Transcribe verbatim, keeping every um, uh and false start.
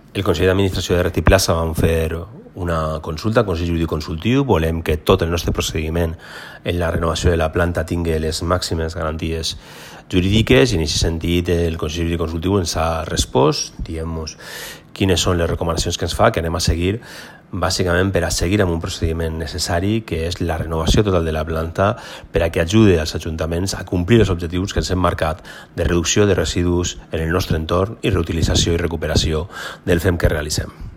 El Consell d'Administració de Retiplaça vam fer una consulta, Consell Jurídic Consultiu. Volem que tot el nostre procediment en la renovació de la planta tingui les màximes garanties jurídiques i en aquest sentit el Consell Jurídic Consultiu ens ha respost, dient-nos quines són les recomanacions que ens fa, que anem a seguir bàsicament per a seguir amb un procediment necessari que és la renovació total de la planta per a que ajude als ajuntaments a complir els objectius que ens hem marcat de reducció de residus en el nostre entorn i reutilització i recuperació del F E M que realitzem.